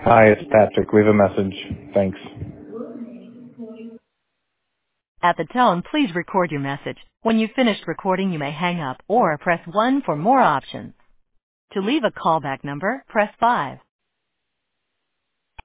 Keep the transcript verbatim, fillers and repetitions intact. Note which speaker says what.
Speaker 1: Hi, it's Patrick. Leave a message. Thanks.
Speaker 2: At the tone, please record your message. When you've finished recording, you may hang up or press one for more options. To leave a callback number, press five.